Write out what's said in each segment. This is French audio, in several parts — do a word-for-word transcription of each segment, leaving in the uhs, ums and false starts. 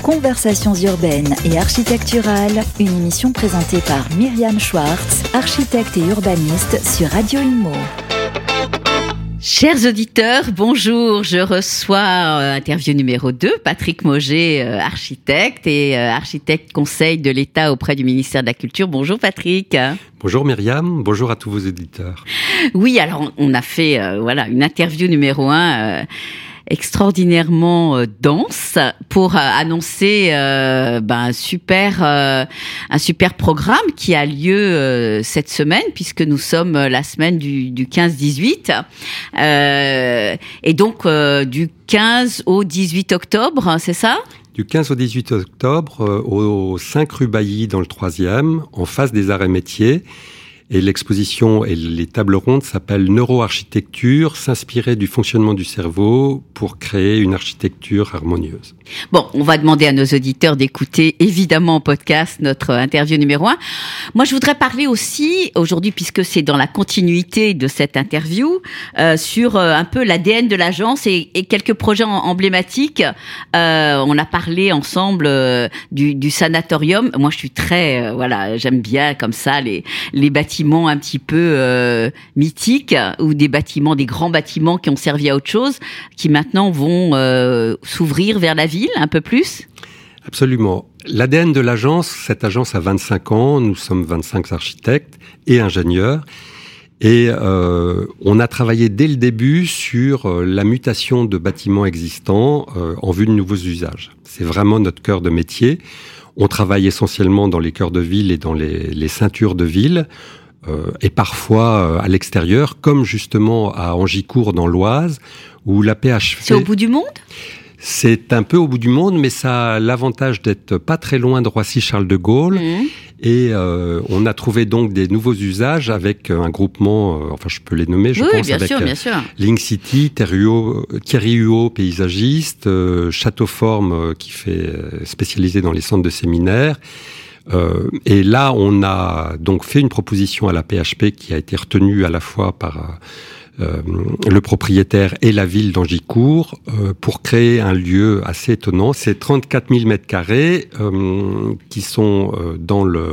Conversations urbaines et architecturales, une émission présentée par Myriam Schwartz, architecte et urbaniste sur Radio Imo. Chers auditeurs, bonjour. Je reçois euh, interview numéro deux, Patrick Mauger, euh, architecte et euh, architecte conseil de l'État auprès du ministère de la Culture. Bonjour Patrick. Bonjour Myriam, bonjour à tous vos auditeurs. Oui, alors on a fait euh, voilà une interview numéro un euh, extraordinairement euh, dense pour euh, annoncer euh, ben, un super euh, un super programme qui a lieu euh, cette semaine, puisque nous sommes la semaine du, du quinze dix-huit euh, et donc euh, du quinze au dix-huit octobre, c'est ça ? Du quinze au dix-huit octobre, euh, au cinq rue Bailly dans le troisième, en face des arts et métiers. Et l'exposition et les tables rondes s'appellent Neuroarchitecture, s'inspirer du fonctionnement du cerveau pour créer une architecture harmonieuse. Bon, on va demander à nos auditeurs d'écouter évidemment en podcast notre interview numéro un. Moi, je voudrais parler aussi aujourd'hui, puisque c'est dans la continuité de cette interview, euh, sur euh, un peu l'A D N de l'agence et, et quelques projets emblématiques. Euh, on a parlé ensemble euh, du, du sanatorium. Moi, je suis très, euh, voilà, j'aime bien comme ça les, les bâtiments un petit peu euh, mythiques, ou des bâtiments, des grands bâtiments qui ont servi à autre chose, qui maintenant vont euh, s'ouvrir vers la ville un peu plus. Absolument. L'A D N de l'agence, cette agence a vingt-cinq ans, nous sommes vingt-cinq architectes et ingénieurs, et euh, on a travaillé dès le début sur euh, la mutation de bâtiments existants euh, en vue de nouveaux usages. C'est vraiment notre cœur de métier. On travaille essentiellement dans les cœurs de ville et dans les, les ceintures de ville, euh, et parfois euh, à l'extérieur, comme justement à Angicourt dans l'Oise, où la P H F... C'est au bout du monde ? C'est un peu au bout du monde, mais ça a l'avantage d'être pas très loin de Roissy-Charles de Gaulle. Mmh. Et euh, on a trouvé donc des nouveaux usages avec un groupement, euh, enfin je peux les nommer, je oui, pense, bien avec sûr, euh, bien sûr. Link City, Thierry Huot, paysagiste, euh, Château Forme, euh, qui fait euh, spécialisé dans les centres de séminaires. Euh, et là, on a donc fait une proposition à la P H P qui a été retenue à la fois par euh, le propriétaire et la ville d'Angicourt euh, pour créer un lieu assez étonnant. C'est trente-quatre mille mètres carrés euh, qui sont euh, dans le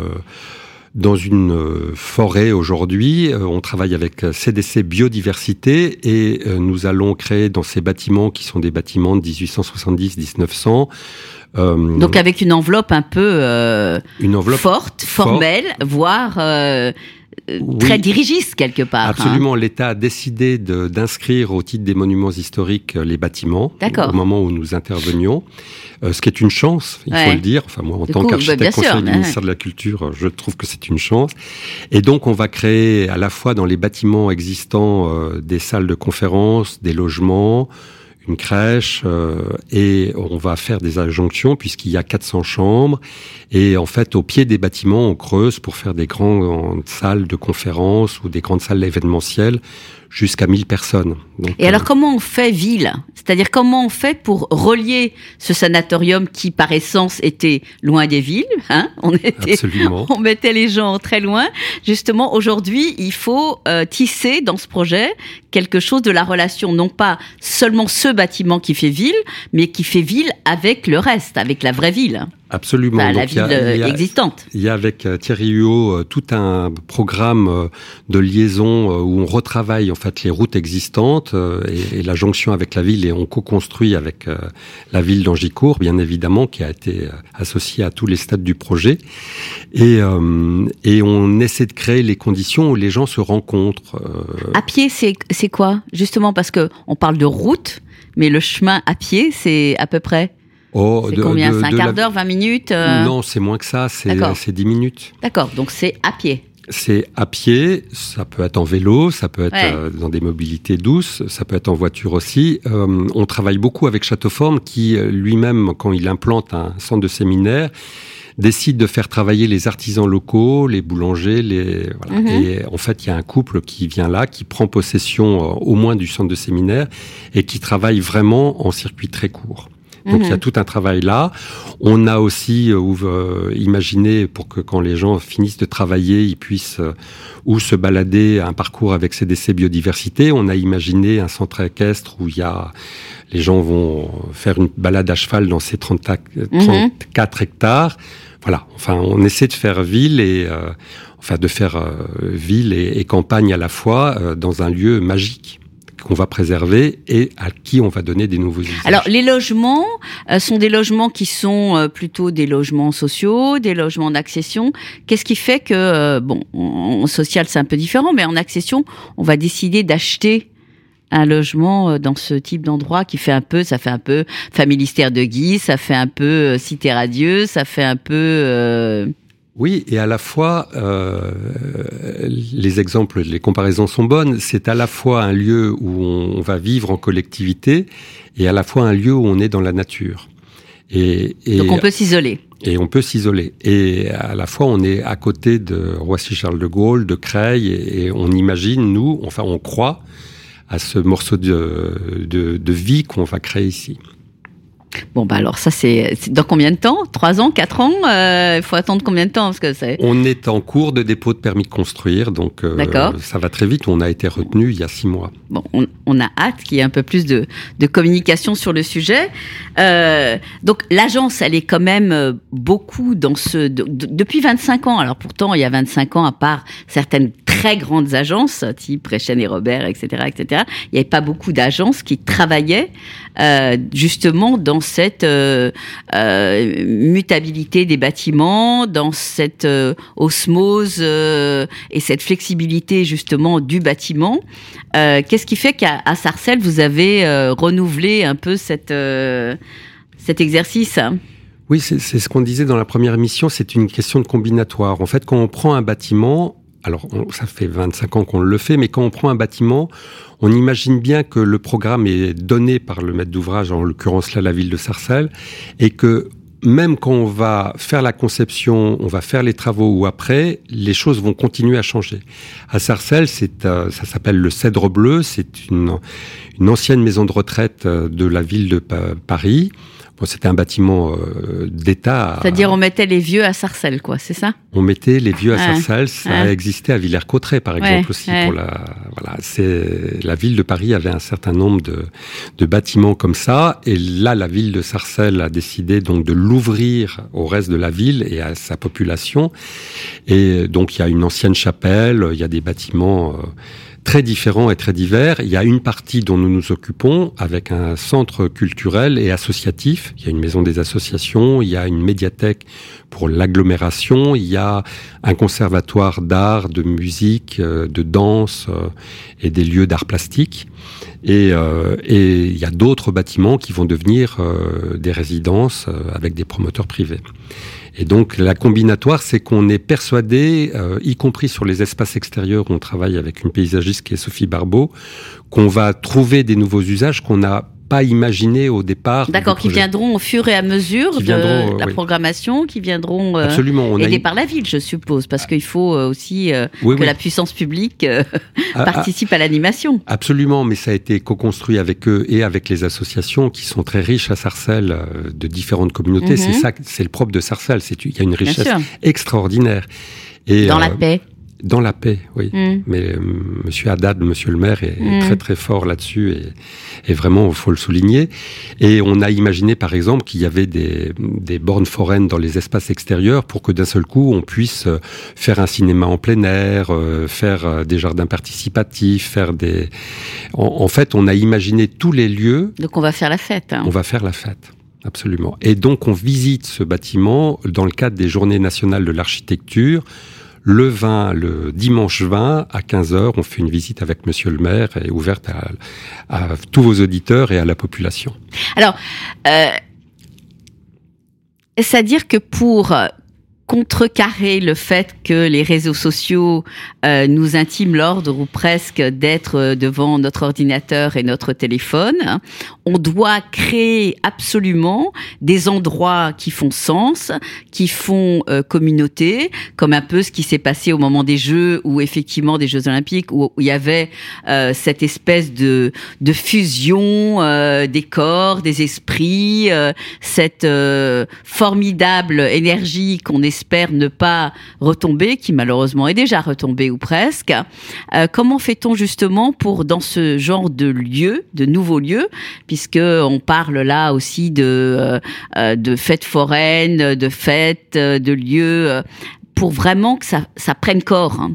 dans une euh, forêt aujourd'hui. Euh, on travaille avec C D C Biodiversité et euh, nous allons créer dans ces bâtiments qui sont des bâtiments de dix-huit cent soixante-dix à dix-neuf cents. Euh, Donc avec une enveloppe un peu euh, une enveloppe forte, formelle, forte. voire euh, oui, très dirigiste quelque part. Absolument, hein. L'État a décidé de, d'inscrire au titre des monuments historiques les bâtiments. D'accord. Au moment où nous intervenions, euh, ce qui est une chance, il ouais. faut le dire. Enfin moi, en du tant coup, qu'architecte bah, conseiller sûr, du ouais. ministère de la Culture, je trouve que c'est une chance. Et donc on va créer à la fois dans les bâtiments existants euh, des salles de conférence, des logements, une crèche, euh, et on va faire des adjonctions puisqu'il y a quatre cents chambres. Et en fait, au pied des bâtiments, on creuse pour faire des grandes salles de conférences ou des grandes salles événementielles jusqu'à mille personnes. Donc, et alors, euh... comment on fait ville ? C'est-à-dire, comment on fait pour relier ce sanatorium qui, par essence, était loin des villes, hein ? On était, Absolument. On mettait les gens très loin. Justement, aujourd'hui, il faut euh, tisser dans ce projet quelque chose de la relation, non pas seulement ce bâtiment qui fait ville, mais qui fait ville avec le reste, avec la vraie ville. Absolument. Enfin, la Donc, ville il y a, il y a, existante. Il y a avec euh, Thierry Huot euh, tout un programme euh, de liaison euh, où on retravaille en fait les routes existantes euh, et, et la jonction avec la ville, et on co-construit avec euh, la ville d'Angicourt, bien évidemment, qui a été euh, associée à tous les stades du projet. Et, euh, et on essaie de créer les conditions où les gens se rencontrent. Euh... À pied, c'est, c'est quoi ? Justement, parce que on parle de route, mais le chemin à pied, c'est à peu près... Oh, c'est de, combien ? de, C'est un de quart la... d'heure, vingt minutes euh... Non, c'est moins que ça, c'est, c'est dix minutes. D'accord, donc c'est à pied. C'est à pied, ça peut être en vélo, ça peut être ouais. euh, dans des mobilités douces, ça peut être en voiture aussi. Euh, on travaille beaucoup avec Château Forme qui, lui-même, quand il implante un centre de séminaire, décide de faire travailler les artisans locaux, les boulangers, les voilà. Mm-hmm. Et en fait, il y a un couple qui vient là, qui prend possession euh, au moins du centre de séminaire et qui travaille vraiment en circuit très court. Donc Mmh. il y a tout un travail là. On a aussi euh, imaginé pour que quand les gens finissent de travailler, ils puissent euh, ou se balader un parcours avec C D C Biodiversité. On a imaginé un centre équestre où il y a les gens vont faire une balade à cheval dans ces trente-quatre mmh. hectares. Voilà. Enfin, on essaie de faire ville et euh, enfin de faire euh, ville et, et campagne à la fois euh, dans un lieu magique qu'on va préserver et à qui on va donner des nouveaux usages. Alors, les logements euh, sont des logements qui sont euh, plutôt des logements sociaux, des logements d'accession. Qu'est-ce qui fait que, euh, bon, en, en social, c'est un peu différent, mais en accession, on va décider d'acheter un logement dans ce type d'endroit qui fait un peu, ça fait un peu Familistère de Guy, ça fait un peu euh, Cité Radieux, ça fait un peu... Euh... Oui, et à la fois, euh, les exemples, les comparaisons sont bonnes. C'est à la fois un lieu où on va vivre en collectivité et à la fois un lieu où on est dans la nature. Et, et, Donc on peut s'isoler. Et on peut s'isoler. Et à la fois, on est à côté de Roissy-Charles de Gaulle, de Creil, et, et on imagine, nous, enfin on croit à ce morceau de, de, de vie qu'on va créer ici. Bon, bah alors ça, c'est, c'est dans combien de temps ? Trois ans, quatre ans ? Il euh, faut attendre combien de temps parce que c'est... On est en cours de dépôt de permis de construire, donc euh, ça va très vite. On a été retenu il y a six mois. Bon, on, on a hâte qu'il y ait un peu plus de, de communication sur le sujet. Euh, donc l'agence, elle est quand même beaucoup dans ce... De, de, depuis vingt-cinq ans, alors pourtant, il y a vingt-cinq ans, à part certaines très grandes agences, type Rechen et Robert, et cetera, et cetera, il n'y avait pas beaucoup d'agences qui travaillaient euh, justement dans cette euh, euh, mutabilité des bâtiments, dans cette euh, osmose euh, et cette flexibilité justement du bâtiment. Euh, qu'est-ce qui fait qu'à à Sarcelles, vous avez euh, renouvelé un peu cette, euh, cet exercice ? Oui, c'est, c'est ce qu'on disait dans la première émission, c'est une question de combinatoire. En fait, quand on prend un bâtiment, alors on, ça fait vingt-cinq ans qu'on le fait, mais quand on prend un bâtiment, on imagine bien que le programme est donné par le maître d'ouvrage, en l'occurrence là la ville de Sarcelles, et que même quand on va faire la conception, on va faire les travaux ou après, les choses vont continuer à changer. À Sarcelles, c'est, euh, ça s'appelle le Cèdre Bleu, c'est une, une ancienne maison de retraite de la ville de pa- Paris. Bon, c'était un bâtiment euh, d'État. C'est-à-dire on mettait les vieux à Sarcelles, quoi, c'est ça ? On mettait les vieux à ouais. Sarcelles. Ça ouais. a existé à Villers-Cotterêts, par exemple, ouais. aussi. Ouais. Pour la, voilà, c'est, la ville de Paris avait un certain nombre de, de bâtiments comme ça. Et là, la ville de Sarcelles a décidé donc de l'ouvrir au reste de la ville et à sa population. Et donc, il y a une ancienne chapelle, il y a des bâtiments... Euh, très différents et très divers. Il y a une partie dont nous nous occupons avec un centre culturel et associatif. Il y a une maison des associations, il y a une médiathèque pour l'agglomération, il y a un conservatoire d'art, de musique, de danse et des lieux d'art plastique. Et, euh, et il y a d'autres bâtiments qui vont devenir euh, des résidences euh, avec des promoteurs privés. Et donc la combinatoire, c'est qu'on est persuadé, euh, y compris sur les espaces extérieurs où on travaille avec une paysagiste qui est Sophie Barbeau, qu'on va trouver des nouveaux usages qu'on n'a pas imaginés au départ. D'accord, qui viendront au fur et à mesure de euh, la oui. programmation, qui viendront euh, Absolument, aidés a... par la ville, je suppose, parce qu'il faut euh, aussi euh, oui, que oui. la puissance publique euh, ah, participe ah, à l'animation. Absolument, mais ça a été co-construit avec eux et avec les associations qui sont très riches à Sarcelles, euh, de différentes communautés. Mm-hmm. C'est ça, c'est le propre de Sarcelles. C'est, il y a une richesse extraordinaire. Et, Dans euh, la paix. Dans la paix, oui. Mm. Mais euh, Monsieur Haddad, Monsieur le maire, est, mm. est très très fort là-dessus et, et vraiment, il faut le souligner. Et on a imaginé, par exemple, qu'il y avait des, des bornes foraines dans les espaces extérieurs pour que d'un seul coup, on puisse faire un cinéma en plein air, euh, faire des jardins participatifs, faire des... En, en fait, on a imaginé tous les lieux. Donc on va faire la fête. Hein. On va faire la fête. Absolument. Et donc, on visite ce bâtiment dans le cadre des Journées nationales de l'architecture. Le vingt, le dimanche vingt, à quinze heures, on fait une visite avec Monsieur le maire et ouverte à, à tous vos auditeurs et à la population. Alors, euh, c'est-à-dire que pour contrecarrer le fait que les réseaux sociaux euh, nous intiment l'ordre ou presque d'être devant notre ordinateur et notre téléphone. On doit créer absolument des endroits qui font sens, qui font euh, communauté, comme un peu ce qui s'est passé au moment des Jeux, où effectivement des Jeux Olympiques, où, où il y avait euh, cette espèce de, de fusion euh, des corps, des esprits, euh, cette euh, formidable énergie qu'on espère ne pas retomber, qui malheureusement est déjà retombée ou presque. Euh, comment fait-on justement pour, dans ce genre de lieux, de nouveaux lieux, puisque on parle là aussi de, euh, de fêtes foraines, de fêtes, de lieux, pour vraiment que ça, ça prenne corps, hein.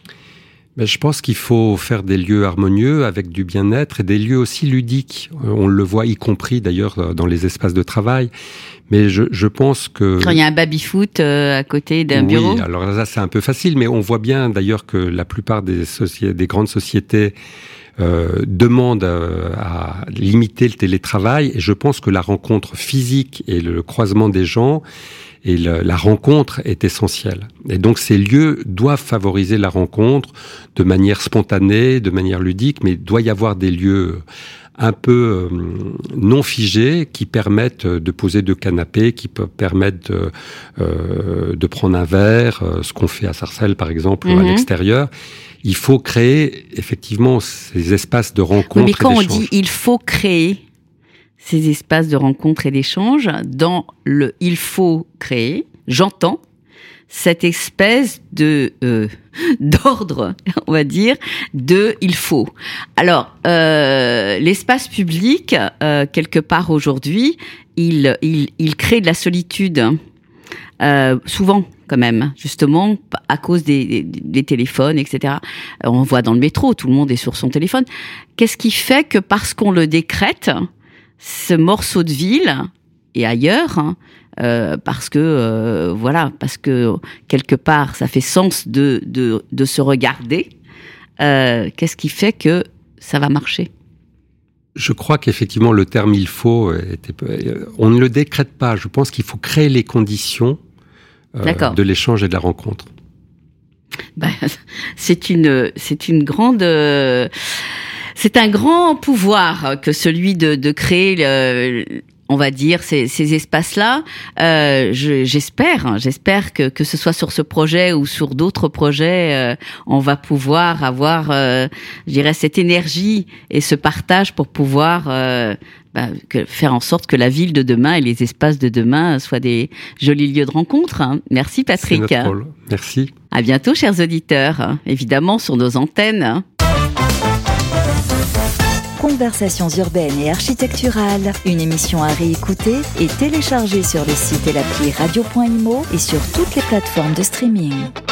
Mais je pense qu'il faut faire des lieux harmonieux avec du bien-être et des lieux aussi ludiques. On le voit, y compris d'ailleurs dans les espaces de travail. Mais je, je pense que... Quand il y a un baby-foot euh, à côté d'un oui, bureau. Oui, alors là, c'est un peu facile, mais on voit bien d'ailleurs que la plupart des, soci... des grandes sociétés euh, demandent euh, à limiter le télétravail. Et je pense que la rencontre physique et le croisement des gens et le, la rencontre est essentielle. Et donc ces lieux doivent favoriser la rencontre de manière spontanée, de manière ludique, mais il doit y avoir des lieux un peu euh, non figés qui permettent de poser deux canapés, qui peuvent permettre de, euh, de prendre un verre, euh, ce qu'on fait à Sarcelles par exemple, mm-hmm. à l'extérieur. Il faut créer effectivement ces espaces de rencontre. Mais quand et on d'échange. dit il faut créer ces espaces de rencontre et d'échange, dans le « il faut créer », j'entends cette espèce de euh, d'ordre, on va dire, de « il faut ». Alors, euh, l'espace public, euh, quelque part aujourd'hui, il, il, il crée de la solitude, euh, souvent quand même, justement, à cause des, des, des téléphones, et cetera. On voit dans le métro, tout le monde est sur son téléphone. Qu'est-ce qui fait que parce qu'on le décrète, ce morceau de ville et ailleurs, hein, euh, parce que euh, voilà, parce que quelque part ça fait sens de de, de se regarder. Euh, qu'est-ce qui fait que ça va marcher ? Je crois qu'effectivement le terme il faut, était, on ne le décrète pas. Je pense qu'il faut créer les conditions euh, de l'échange et de la rencontre. Ben, c'est une c'est une grande euh, C'est un grand pouvoir que celui de, de créer, le, on va dire, ces, ces espaces-là. Euh, je, j'espère, j'espère que, que ce soit sur ce projet ou sur d'autres projets, euh, on va pouvoir avoir, euh, je dirais, cette énergie et ce partage pour pouvoir euh, bah, que, faire en sorte que la ville de demain et les espaces de demain soient des jolis lieux de rencontre. Hein. Merci Patrick. C'est notre rôle. Merci. À bientôt, chers auditeurs. Évidemment, sur nos antennes. Conversations urbaines et architecturales, une émission à réécouter et télécharger sur le site et l'appli radio point imo et sur toutes les plateformes de streaming.